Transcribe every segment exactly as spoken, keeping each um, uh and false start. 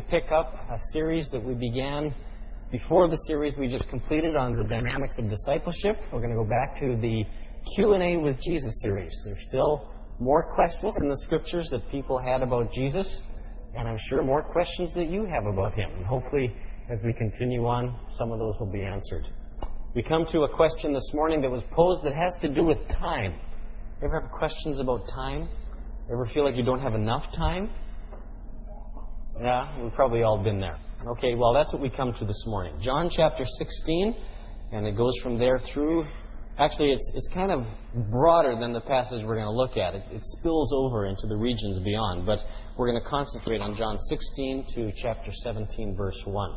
pick up a series that we began before the series we just completed on the dynamics of discipleship. We're going to go back to the Q and A with Jesus series. There's still more questions in the scriptures that people had about Jesus, and I'm sure more questions that you have about Him. And hopefully, as we continue on, some of those will be answered. We come to a question this morning that was posed that has to do with time. Ever have questions about time? Ever feel like you don't have enough time? Yeah, we've probably all been there. Okay, well, that's what we come to this morning. John chapter sixteen, and it goes from there through... Actually, it's it's kind of broader than the passage we're going to look at. It, it spills over into the regions beyond, but we're going to concentrate on John sixteen to chapter seventeen, verse one.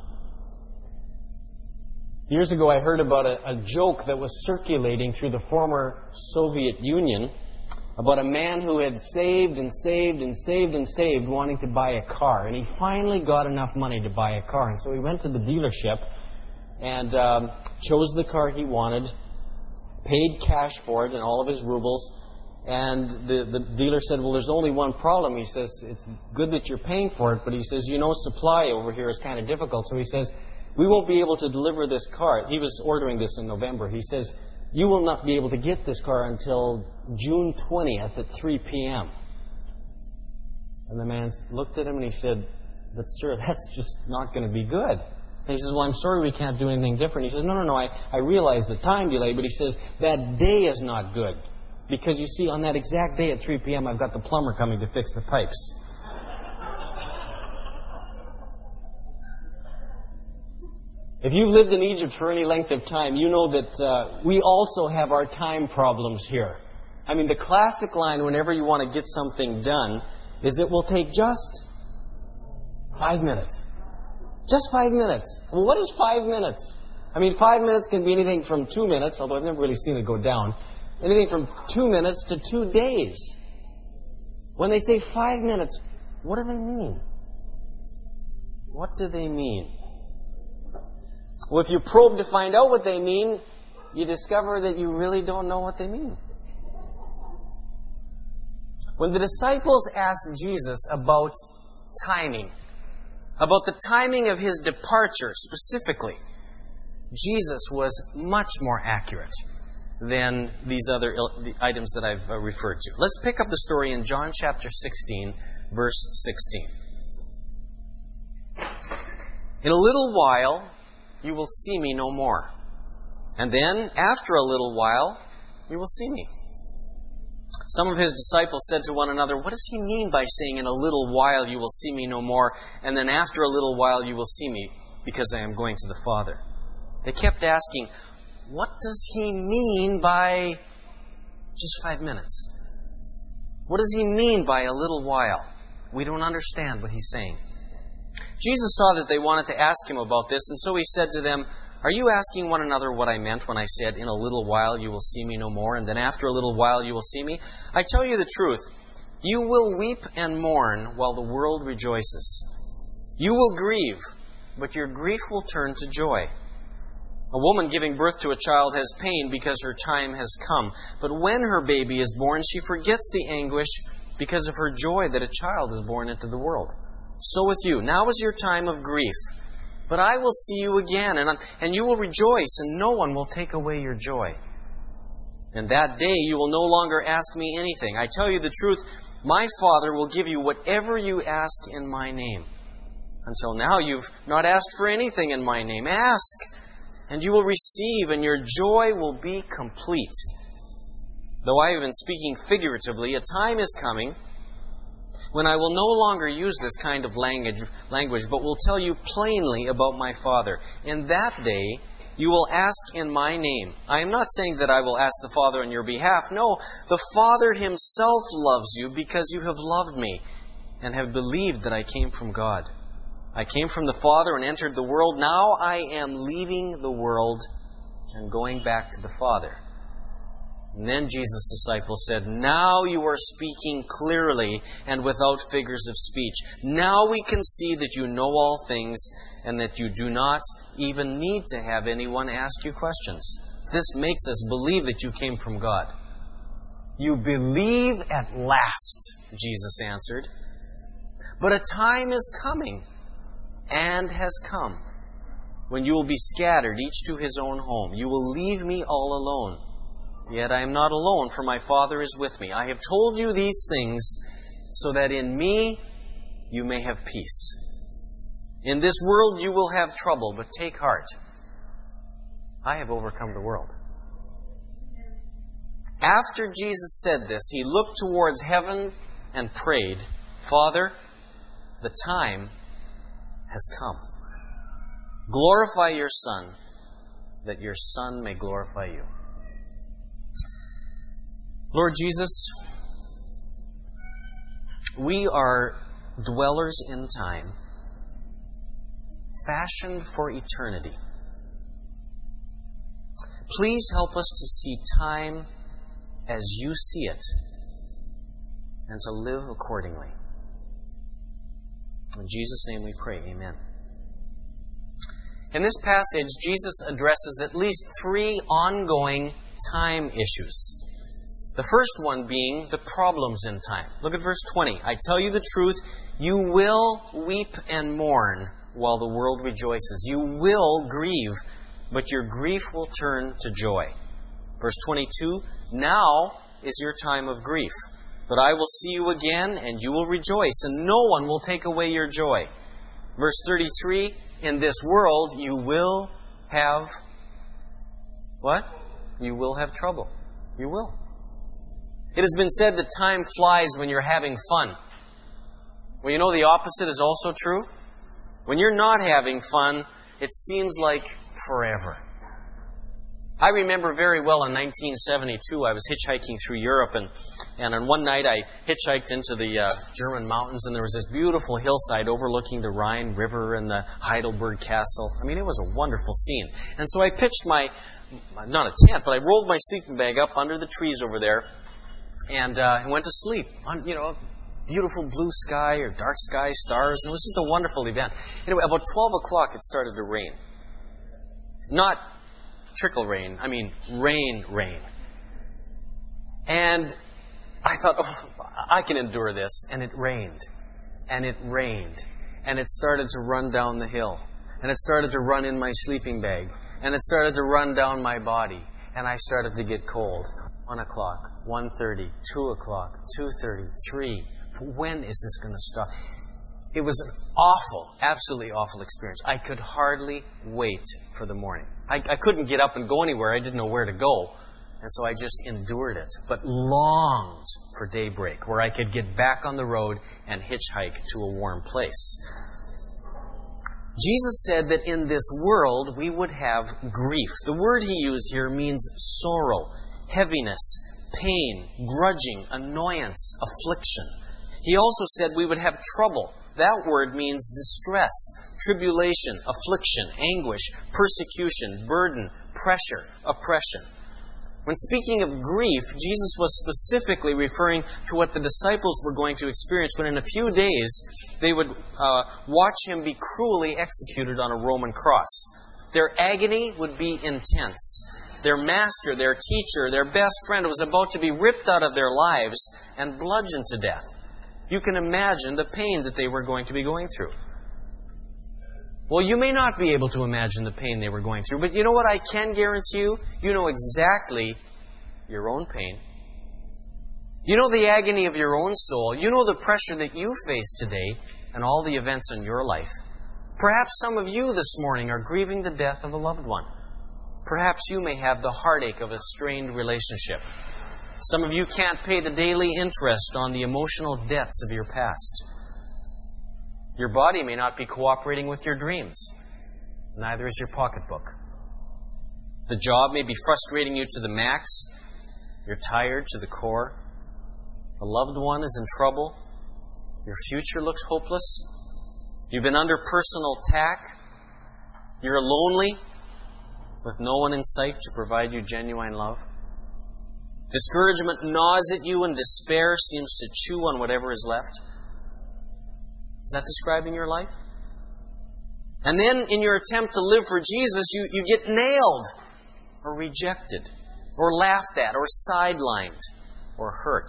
Years ago, I heard about a, a joke that was circulating through the former Soviet Union about a man who had saved and saved and saved and saved wanting to buy a car. And he finally got enough money to buy a car. And so he went to the dealership and um, chose the car he wanted, paid cash for it and all of his rubles. And the, the dealer said, well, there's only one problem. He says, it's good that you're paying for it, but he says, you know, supply over here is kind of difficult. So he says, we won't be able to deliver this car. He was ordering this in November. He says, you will not be able to get this car until June twentieth at three p.m. And the man looked at him and he said, but sir, that's just not going to be good. And he says, well, I'm sorry we can't do anything different. He says, no, no, no, I, I realize the time delay, but he says, that day is not good. Because you see, on that exact day at three p.m., I've got the plumber coming to fix the pipes. If you've lived in Egypt for any length of time, you know that uh, we also have our time problems here. I mean, the classic line whenever you want to get something done is it will take just five minutes. Just five minutes. Well, what is five minutes? I mean, five minutes can be anything from two minutes, although I've never really seen it go down, anything from two minutes to two days. When they say five minutes, what do they mean? What do they mean? Well, if you probe to find out what they mean, you discover that you really don't know what they mean. When the disciples asked Jesus about timing, about the timing of His departure specifically, Jesus was much more accurate than these other il- the items that I've uh, referred to. Let's pick up the story in John chapter sixteen, verse sixteen. In a little while, you will see me no more. And then, after a little while, you will see me. Some of His disciples said to one another, what does He mean by saying, in a little while you will see me no more, and then after a little while you will see me, because I am going to the Father? They kept asking, what does He mean by just five minutes? What does He mean by a little while? We don't understand what He's saying. Jesus saw that they wanted to ask Him about this, and so He said to them, are you asking one another what I meant when I said, in a little while you will see me no more, and then after a little while you will see me? I tell you the truth, you will weep and mourn while the world rejoices. You will grieve, but your grief will turn to joy. A woman giving birth to a child has pain because her time has come, but when her baby is born, she forgets the anguish because of her joy that a child is born into the world. So with you, now is your time of grief. But I will see you again, and, and you will rejoice, and no one will take away your joy. And that day you will no longer ask me anything. I tell you the truth, my Father will give you whatever you ask in my name. Until now you've not asked for anything in my name. Ask, and you will receive, and your joy will be complete. Though I have been speaking figuratively, a time is coming when I will no longer use this kind of language, language, but will tell you plainly about my Father. In that day, you will ask in my name. I am not saying that I will ask the Father on your behalf. No, the Father Himself loves you because you have loved me and have believed that I came from God. I came from the Father and entered the world. Now I am leaving the world and going back to the Father. And then Jesus' disciples said, now you are speaking clearly and without figures of speech. Now we can see that you know all things and that you do not even need to have anyone ask you questions. This makes us believe that you came from God. You believe at last, Jesus answered. But a time is coming and has come, when you will be scattered, each to his own home. You will leave me all alone. Yet I am not alone, for my Father is with me. I have told you these things so that in me you may have peace. In this world you will have trouble, but take heart. I have overcome the world. After Jesus said this, he looked towards heaven and prayed, Father, the time has come. Glorify your Son, that your Son may glorify you. Lord Jesus, we are dwellers in time, fashioned for eternity. Please help us to see time as you see it and to live accordingly. In Jesus' name we pray, amen. In this passage, Jesus addresses at least three ongoing time issues. The first one being the problems in time. Look at verse twenty. I tell you the truth, you will weep and mourn while the world rejoices. You will grieve, but your grief will turn to joy. Verse twenty-two, now is your time of grief, but I will see you again, and you will rejoice, and no one will take away your joy. Verse thirty-three, in this world you will have what? You will have trouble. You will. It has been said that time flies when you're having fun. Well, you know the opposite is also true. When you're not having fun, it seems like forever. I remember very well in nineteen seventy-two, I was hitchhiking through Europe, and, and on one night I hitchhiked into the uh, German mountains, and there was this beautiful hillside overlooking the Rhine River and the Heidelberg Castle. I mean, it was a wonderful scene. And so I pitched my, not a tent, but I rolled my sleeping bag up under the trees over there, and uh, went to sleep on, you know, beautiful blue sky or dark sky, stars, and it was just a wonderful event. Anyway, about twelve o'clock it started to rain. Not trickle rain, I mean rain, rain. And I thought, oh, I can endure this. And it rained. And it rained. And it started to run down the hill. And it started to run in my sleeping bag. And it started to run down my body. And I started to get cold. One o'clock, one thirty, two o'clock, two thirty, three. When is this going to stop? It was an awful, absolutely awful experience. I could hardly wait for the morning. I, I couldn't get up and go anywhere. I didn't know where to go. And so I just endured it, but longed for daybreak, where I could get back on the road and hitchhike to a warm place. Jesus said that in this world we would have grief. The word he used here means sorrow, heaviness, pain, grudging, annoyance, affliction. He also said we would have trouble. That word means distress, tribulation, affliction, anguish, persecution, burden, pressure, oppression. When speaking of grief, Jesus was specifically referring to what the disciples were going to experience when in a few days they would uh, watch him be cruelly executed on a Roman cross. Their agony would be intense. Their master, their teacher, their best friend was about to be ripped out of their lives and bludgeoned to death. You can imagine the pain that they were going to be going through. Well, you may not be able to imagine the pain they were going through, but you know what I can guarantee you? You know exactly your own pain. You know the agony of your own soul. You know the pressure that you face today and all the events in your life. Perhaps some of you this morning are grieving the death of a loved one. Perhaps you may have the heartache of a strained relationship. Some of you can't pay the daily interest on the emotional debts of your past. Your body may not be cooperating with your dreams. Neither is your pocketbook. The job may be frustrating you to the max. You're tired to the core. A loved one is in trouble. Your future looks hopeless. You've been under personal attack. You're lonely with no one in sight to provide you genuine love. Discouragement gnaws at you and despair seems to chew on whatever is left. Is that describing your life? And then in your attempt to live for Jesus, you, you get nailed or rejected or laughed at or sidelined or hurt.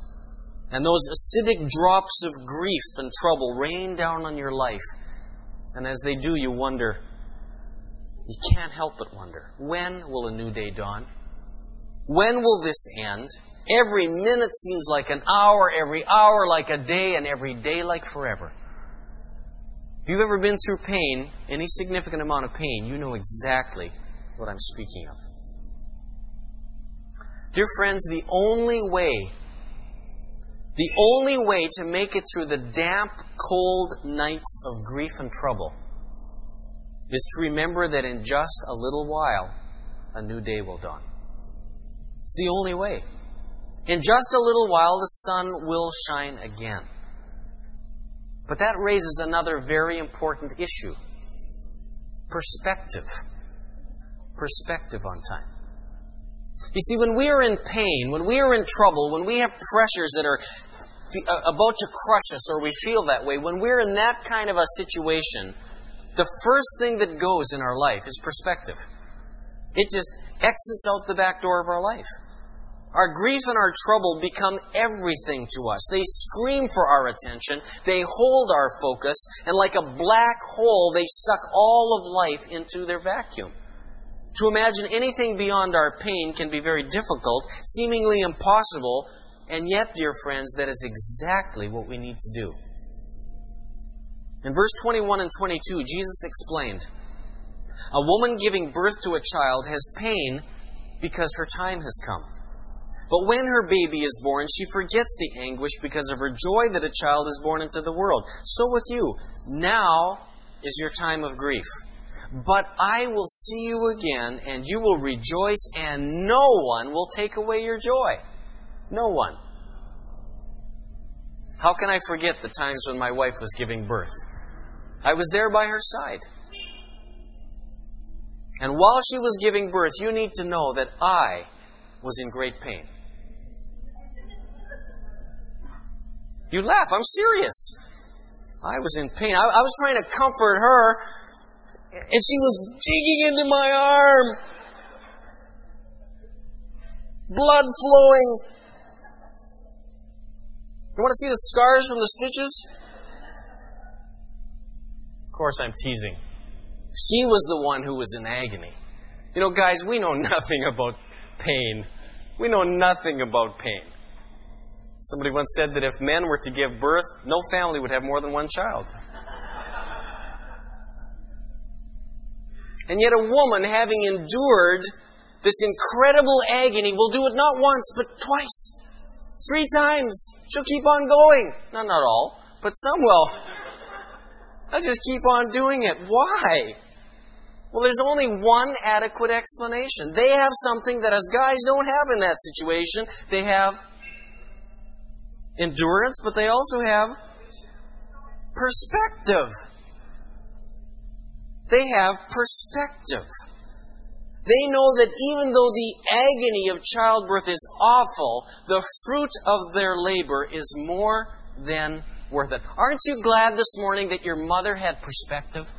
And those acidic drops of grief and trouble rain down on your life And as they do, you wonder, you can't help but wonder, when will a new day dawn? When will this end? Every minute seems like an hour, every hour like a day, and every day like forever. If you've ever been through pain, any significant amount of pain, you know exactly what I'm speaking of. Dear friends, the only way, the only way to make it through the damp, cold nights of grief and trouble is to remember that in just a little while, a new day will dawn. It's the only way. In just a little while, the sun will shine again. But that raises another very important issue. Perspective. Perspective on time. You see, when we are in pain, when we are in trouble, when we have pressures that are about to crush us, or we feel that way, when we're in that kind of a situation, the first thing that goes in our life is perspective. It just exits out the back door of our life. Our grief and our trouble become everything to us. They scream for our attention. They hold our focus. And like a black hole, they suck all of life into their vacuum. To imagine anything beyond our pain can be very difficult, seemingly impossible. And yet, dear friends, that is exactly what we need to do. In verse twenty-one and twenty-two, Jesus explained, a woman giving birth to a child has pain because her time has come. But when her baby is born, she forgets the anguish because of her joy that a child is born into the world. So with you, now is your time of grief. But I will see you again, and you will rejoice, and no one will take away your joy. No one. How can I forget the times when my wife was giving birth? I was there by her side. And while she was giving birth, you need to know that I was in great pain. You laugh. I'm serious. I was in pain. I, I was trying to comfort her, and she was digging into my arm. Blood flowing. You want to see the scars from the stitches? Of course, I'm teasing. She was the one who was in agony. You know, guys, we know nothing about pain. We know nothing about pain. Somebody once said that if men were to give birth, no family would have more than one child. And yet a woman, having endured this incredible agony, will do it not once, but twice. Three times. She'll keep on going. No, not all, but some will. I'll just keep on doing it. Why? Well, there's only one adequate explanation. They have something that us guys don't have in that situation. They have endurance, but they also have perspective. They have perspective. They know that even though the agony of childbirth is awful, the fruit of their labor is more than worth it. Aren't you glad this morning that your mother had perspective?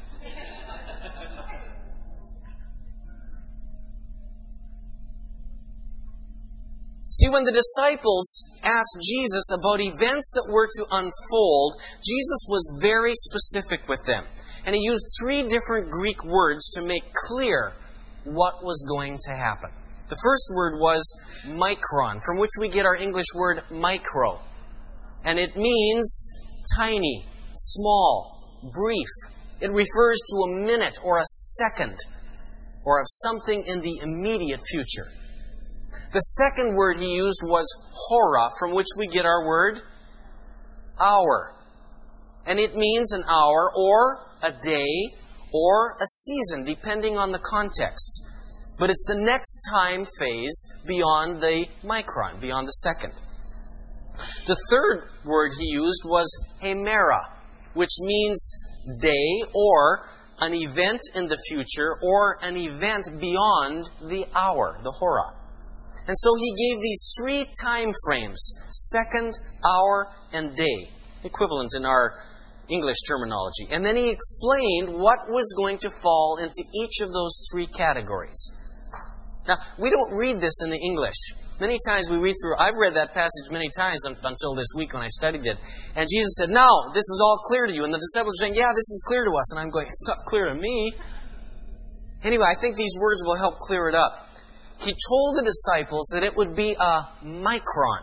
See, when the disciples asked Jesus about events that were to unfold, Jesus was very specific with them. And he used three different Greek words to make clear what was going to happen. The first word was micron, from which we get our English word micro. And it means tiny, small, brief. It refers to a minute or a second, or of something in the immediate future. The second word he used was hora, from which we get our word hour. And it means an hour or a day or a season, depending on the context. But it's the next time phase beyond the micron, beyond the second. The third word he used was hemera, which means day or an event in the future or an event beyond the hour, the hora. And so he gave these three time frames, second, hour, and day, equivalent in our English terminology. And then he explained what was going to fall into each of those three categories. Now, we don't read this in the English. many times we read through, I've read that passage many times until this week when I studied it. And Jesus said, now, this is all clear to you. And the disciples are saying, yeah, this is clear to us. And I'm going, it's not clear to me. Anyway, I think these words will help clear it up. He told the disciples that it would be a micron,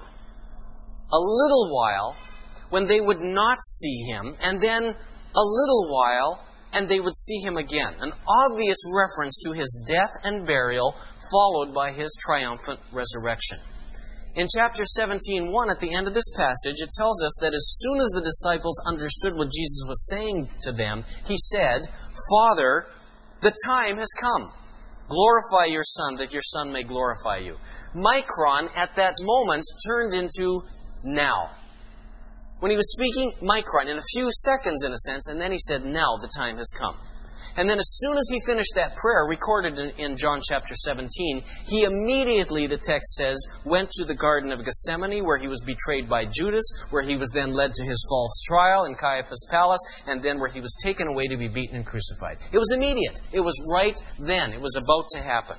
a little while, when they would not see Him, and then a little while, and they would see Him again. An obvious reference to His death and burial, followed by His triumphant resurrection. In chapter seventeen, one, at the end of this passage, it tells us that as soon as the disciples understood what Jesus was saying to them, He said, Father, the time has come. Glorify your Son, that your Son may glorify you. Micron, at that moment, turned into now. When He was speaking, micron, in a few seconds in a sense, and then He said, now the time has come. And then as soon as He finished that prayer, recorded in, in John chapter seventeen, He immediately, the text says, went to the Garden of Gethsemane, where He was betrayed by Judas, where He was then led to His false trial in Caiaphas' palace, and then where He was taken away to be beaten and crucified. It was immediate. It was right then. It was about to happen.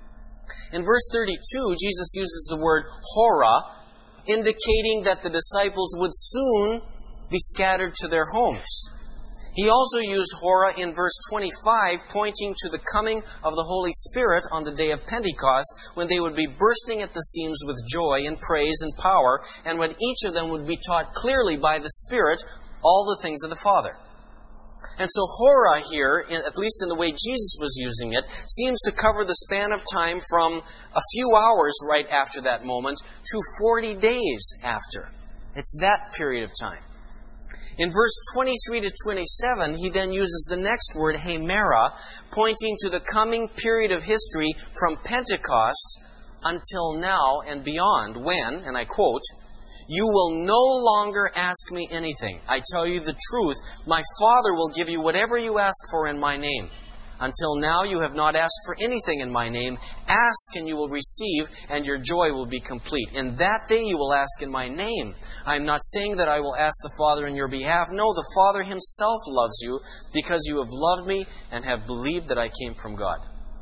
In verse thirty-two, Jesus uses the word hora, indicating that the disciples would soon be scattered to their homes. He also used hora in verse twenty-five, pointing to the coming of the Holy Spirit on the day of Pentecost, when they would be bursting at the seams with joy and praise and power, and when each of them would be taught clearly by the Spirit all the things of the Father. And so hora here, at least in the way Jesus was using it, seems to cover the span of time from a few hours right after that moment to forty days after. It's that period of time. In verse twenty-three to twenty-seven, he then uses the next word, hemera, pointing to the coming period of history from Pentecost until now and beyond, when, and I quote, you will no longer ask me anything. I tell you the truth, my Father will give you whatever you ask for in my name. Until now you have not asked for anything in my name. Ask and you will receive, and your joy will be complete. In that day you will ask in my name. I am not saying that I will ask the Father in your behalf. No, the Father Himself loves you, because you have loved me and have believed that I came from God.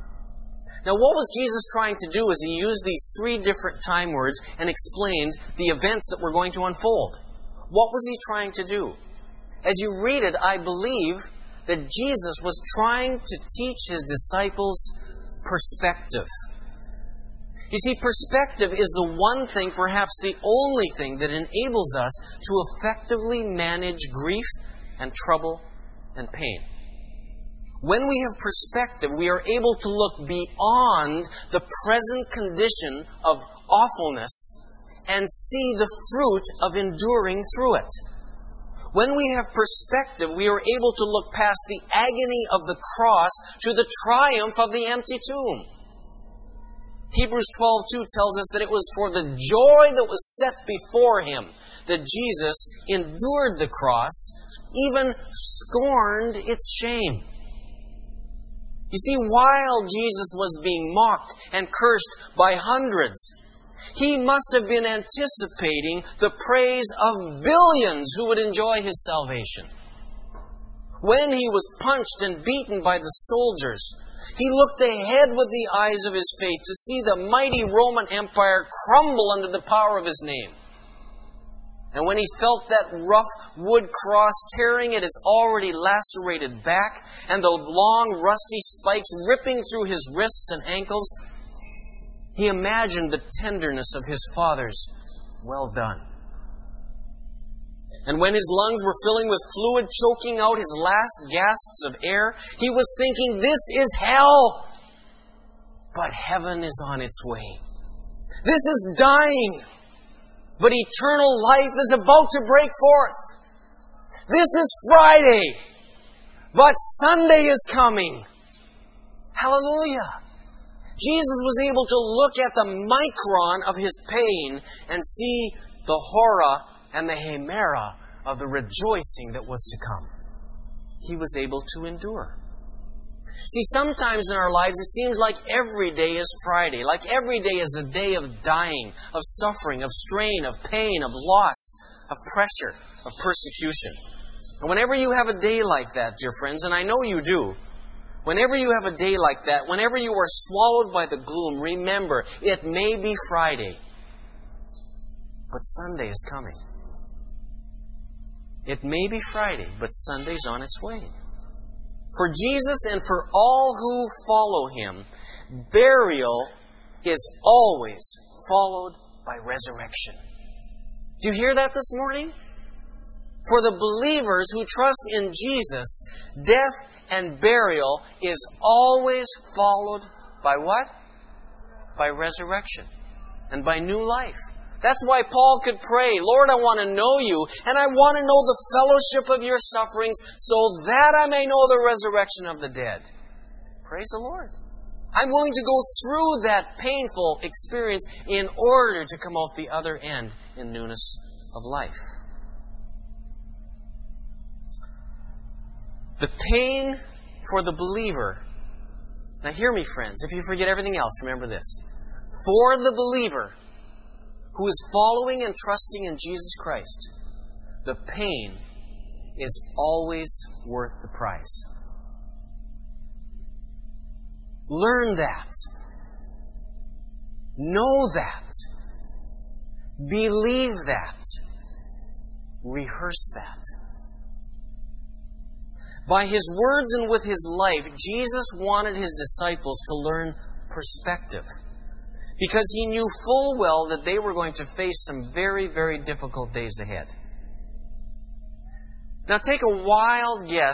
Now, what was Jesus trying to do as He used these three different time words and explained the events that were going to unfold? What was He trying to do? As you read it, I believe that Jesus was trying to teach His disciples perspective. You see, perspective is the one thing, perhaps the only thing, that enables us to effectively manage grief and trouble and pain. When we have perspective, we are able to look beyond the present condition of awfulness and see the fruit of enduring through it. When we have perspective, we are able to look past the agony of the cross to the triumph of the empty tomb. Hebrews twelve two tells us that it was for the joy that was set before Him that Jesus endured the cross, even scorned its shame. You see, while Jesus was being mocked and cursed by hundreds, He must have been anticipating the praise of billions who would enjoy His salvation. When He was punched and beaten by the soldiers, He looked ahead with the eyes of His faith to see the mighty Roman Empire crumble under the power of His name. And when He felt that rough wood cross tearing at His already lacerated back, and the long rusty spikes ripping through His wrists and ankles, He imagined the tenderness of His Father's well done. And when His lungs were filling with fluid, choking out His last gasps of air, He was thinking, this is hell, but heaven is on its way. This is dying, but eternal life is about to break forth. This is Friday, but Sunday is coming. Hallelujah. Jesus was able to look at the micron of His pain and see the hora and the hemera of the rejoicing that was to come. He was able to endure. See, sometimes in our lives it seems like every day is Friday, like every day is a day of dying, of suffering, of strain, of pain, of loss, of pressure, of persecution. And whenever you have a day like that, dear friends, and I know you do, Whenever you have a day like that, whenever you are swallowed by the gloom, remember, it may be Friday, but Sunday is coming. It may be Friday, but Sunday's on its way. For Jesus and for all who follow Him, burial is always followed by resurrection. Do you hear that this morning? For the believers who trust in Jesus, death and burial is always followed by what? By resurrection and by new life. That's why Paul could pray, Lord, I want to know You, and I want to know the fellowship of Your sufferings, so that I may know the resurrection of the dead. Praise the Lord. I'm willing to go through that painful experience in order to come out the other end in newness of life. The pain for the believer. Now hear me, friends. If you forget everything else, remember this. For the believer who is following and trusting in Jesus Christ, the pain is always worth the price. Learn that. Know that. Believe that. Rehearse that. By His words and with His life, Jesus wanted His disciples to learn perspective. Because He knew full well that they were going to face some very, very difficult days ahead. Now take a wild guess.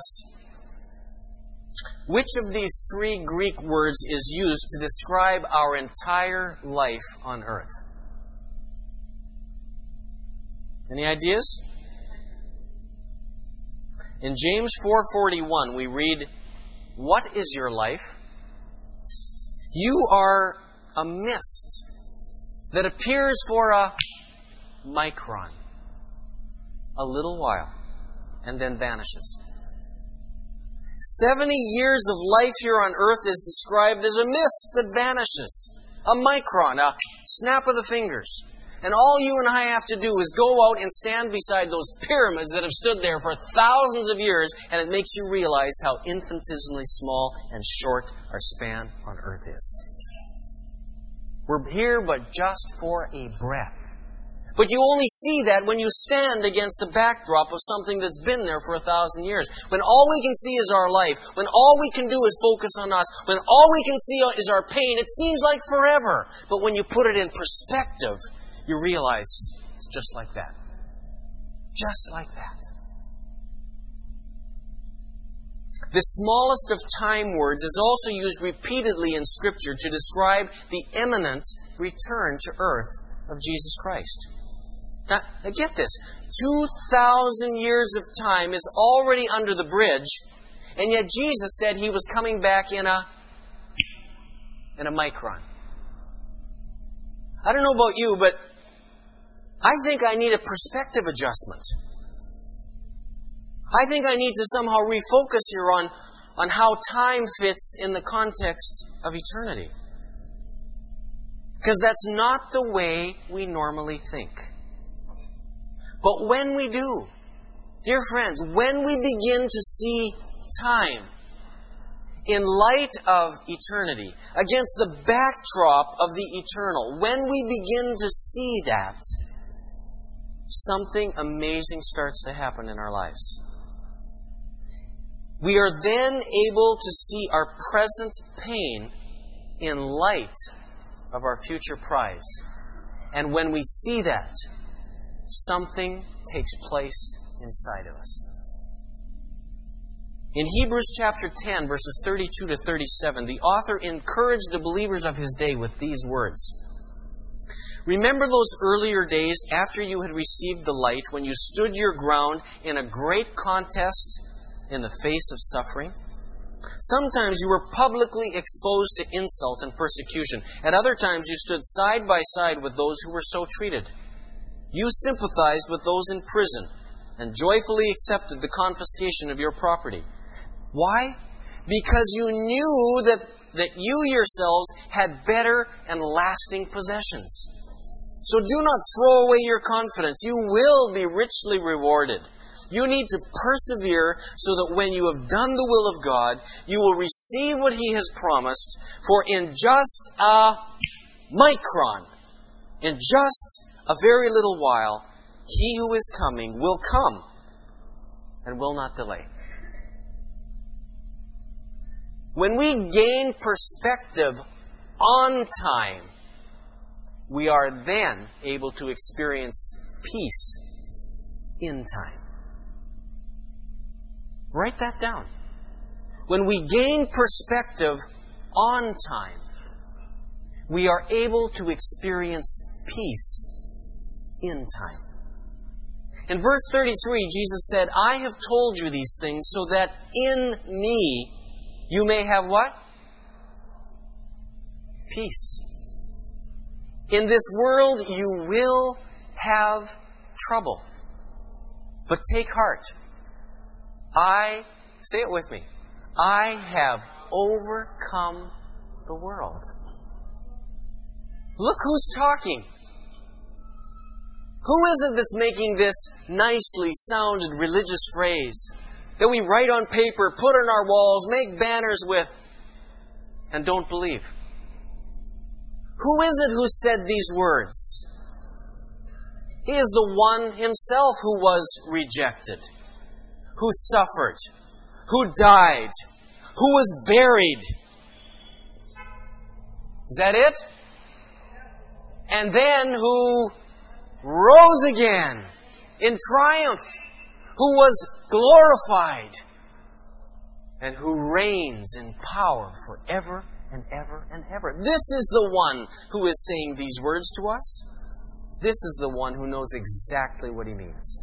Which of these three Greek words is used to describe our entire life on earth? Any ideas? In James four forty-one, we read, "What is your life? You are a mist that appears for a micron, a little while, and then vanishes." Seventy years of life here on earth is described as a mist that vanishes, a micron, a snap of the fingers. And all you and I have to do is go out and stand beside those pyramids that have stood there for thousands of years, and it makes you realize how infinitesimally small and short our span on earth is. We're here but just for a breath. But you only see that when you stand against the backdrop of something that's been there for a thousand years. When all we can see is our life, when all we can do is focus on us, when all we can see is our pain, it seems like forever. But when you put it in perspective, you realize it's just like that. Just like that. The smallest of time words is also used repeatedly in Scripture to describe the imminent return to earth of Jesus Christ. Now, now get this. two thousand years of time is already under the bridge, and yet Jesus said He was coming back in a, in a micron. I don't know about you, but I think I need a perspective adjustment. I think I need to somehow refocus here on, on how time fits in the context of eternity. Because that's not the way we normally think. But when we do, dear friends, when we begin to see time in light of eternity, against the backdrop of the eternal, when we begin to see that, something amazing starts to happen in our lives. We are then able to see our present pain in light of our future prize. And when we see that, something takes place inside of us. In Hebrews chapter ten, verses thirty-two to thirty-seven, the author encouraged the believers of his day with these words. Remember those earlier days after you had received the light, when you stood your ground in a great contest in the face of suffering? Sometimes you were publicly exposed to insult and persecution. At other times you stood side by side with those who were so treated. You sympathized with those in prison and joyfully accepted the confiscation of your property. Why? Because you knew that, that you yourselves had better and lasting possessions. So do not throw away your confidence. You will be richly rewarded. You need to persevere so that when you have done the will of God, you will receive what He has promised. For in just a micron, in just a very little while, He who is coming will come and will not delay. When we gain perspective on time, we are then able to experience peace in time. Write that down. When we gain perspective on time, we are able to experience peace in time. In verse thirty-three, Jesus said, I have told you these things so that in me you may have what? Peace. In this world you will have trouble. But take heart. I, say it with me, I have overcome the world. Look who's talking. Who is it that's making this nicely sounded religious phrase that we write on paper, put on our walls, make banners with, and don't believe? Who is it who said these words? He is the one Himself who was rejected, who suffered, who died, who was buried. Is that it? And then who rose again in triumph, who was glorified, and who reigns in power forever and ever and ever. This is the one who is saying these words to us. This is the one who knows exactly what He means.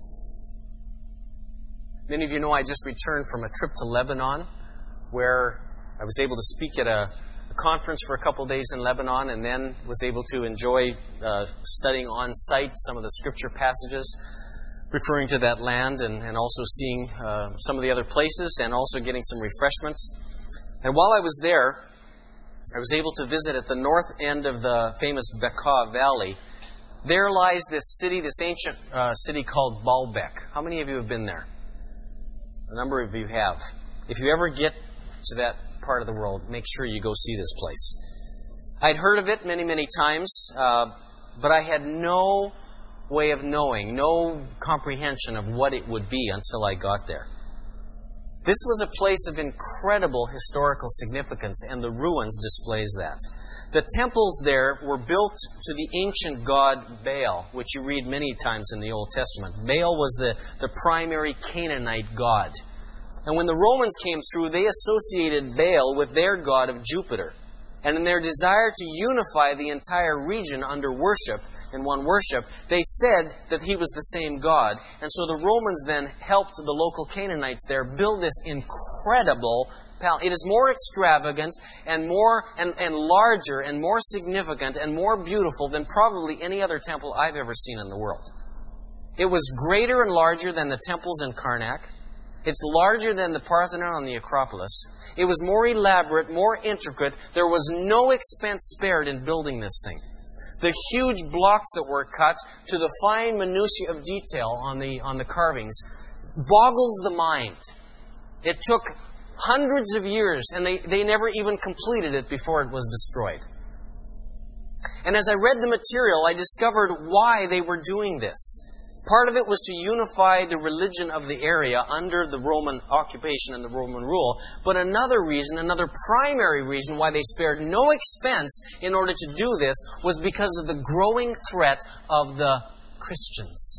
Many of you know I just returned from a trip to Lebanon, where I was able to speak at a, a conference for a couple of days in Lebanon, and then was able to enjoy uh, studying on site some of the scripture passages referring to that land, and, and also seeing uh, some of the other places, and also getting some refreshments. And while I was there, I was able to visit at the north end of the famous Bekaa Valley. There lies this city, this ancient uh, city called Baalbek. How many of you have been there? A number of you have. If you ever get to that part of the world, make sure you go see this place. I'd heard of it many, many times, uh, but I had no way of knowing, no comprehension of what it would be until I got there. This was a place of incredible historical significance, and the ruins displays that. The temples there were built to the ancient god Baal, which you read many times in the Old Testament. Baal was the, the primary Canaanite god. And when the Romans came through, they associated Baal with their god of Jupiter. And in their desire to unify the entire region under worship, in one worship, they said that he was the same God. And so the Romans then helped the local Canaanites there build this incredible palace. It is more extravagant and more and, and larger and more significant and more beautiful than probably any other temple I've ever seen in the world. It was greater and larger than the temples in Karnak. It's larger than the Parthenon on the Acropolis. It was more elaborate, more intricate. There was no expense spared in building this thing. The huge blocks that were cut to the fine minutiae of detail on the, on the carvings boggles the mind. It took hundreds of years, and they, they never even completed it before it was destroyed. And as I read the material, I discovered why they were doing this. Part of it was to unify the religion of the area under the Roman occupation and the Roman rule. But another reason, another primary reason why they spared no expense in order to do this was because of the growing threat of the Christians.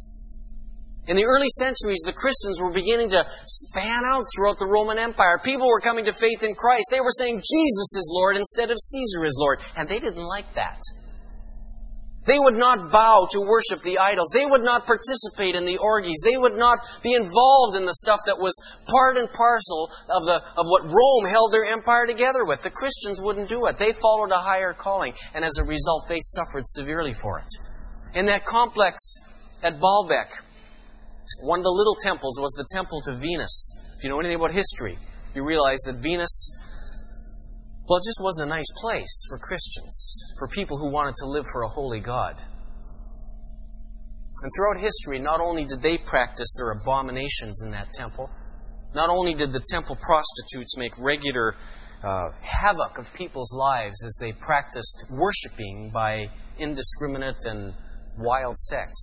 In the early centuries, the Christians were beginning to span out throughout the Roman Empire. People were coming to faith in Christ. They were saying Jesus is Lord instead of Caesar is Lord. And they didn't like that. They would not bow to worship the idols. They would not participate in the orgies. They would not be involved in the stuff that was part and parcel of the of what Rome held their empire together with. The Christians wouldn't do it. They followed a higher calling, and as a result, they suffered severely for it. In that complex at Baalbek, one of the little temples was the temple to Venus. If you know anything about history, you realize that Venus, well, it just wasn't a nice place for Christians, for people who wanted to live for a holy God. And throughout history, not only did they practice their abominations in that temple, not only did the temple prostitutes make regular uh, havoc of people's lives as they practiced worshiping by indiscriminate and wild sex,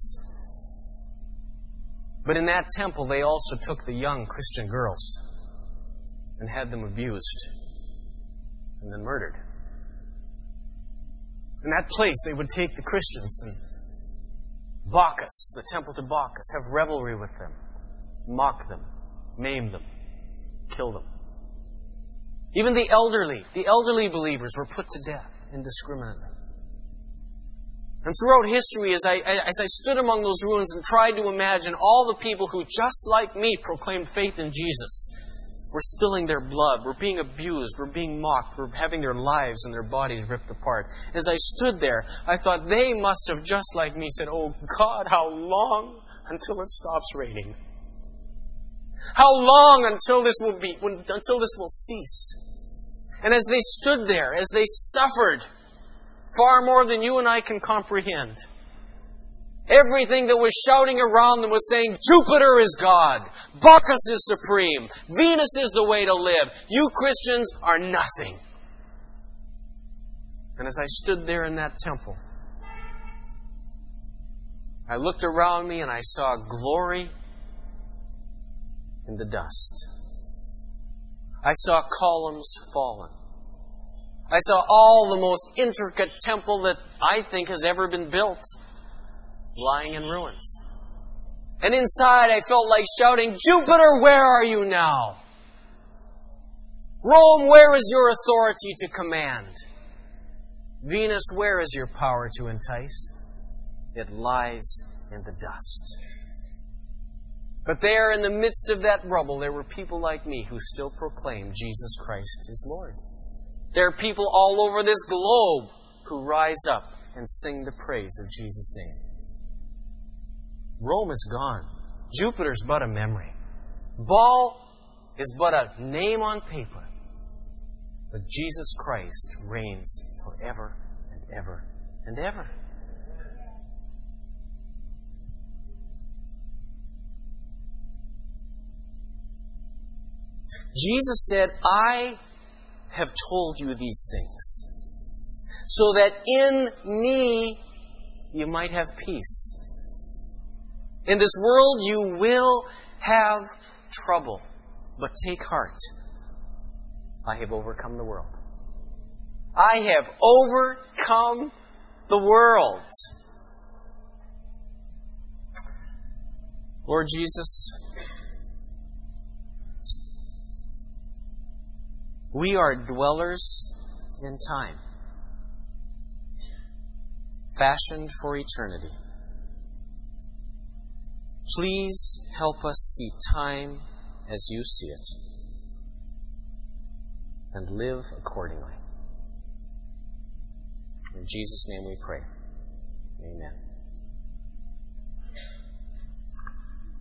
but in that temple they also took the young Christian girls and had them abused and then murdered. In that place they would take the Christians and Bacchus, the temple to Bacchus, have revelry with them, mock them, maim them, kill them. Even the elderly, the elderly believers were put to death indiscriminately. And throughout history, as I, as I stood among those ruins and tried to imagine all the people who, just like me, proclaimed faith in Jesus, were spilling their blood, were being abused, were being mocked, were having their lives and their bodies ripped apart. As I stood there, I thought they must have, just like me, said, "Oh God, how long until it stops raining? How long until this will be, when, until this will cease?" And as they stood there, as they suffered far more than you and I can comprehend, everything that was shouting around them was saying, "Jupiter is God. Bacchus is supreme. Venus is the way to live. You Christians are nothing." And as I stood there in that temple, I looked around me and I saw glory in the dust. I saw columns fallen. I saw all the most intricate temple that I think has ever been built lying in ruins. And inside I felt like shouting, "Jupiter, where are you now? Rome, where is your authority to command? Venus, where is your power to entice? It lies in the dust." But there, in the midst of that rubble, there were people like me who still proclaim Jesus Christ is Lord. There are people all over this globe who rise up and sing the praise of Jesus' name. Rome is gone. Jupiter's but a memory. Baal is but a name on paper. But Jesus Christ reigns forever and ever and ever. Jesus said, "I have told you these things, so that in me you might have peace. In this world you will have trouble, but take heart. I have overcome the world." I have overcome the world. Lord Jesus, we are dwellers in time, fashioned for eternity. Please help us see time as you see it and live accordingly. In Jesus' name we pray. Amen.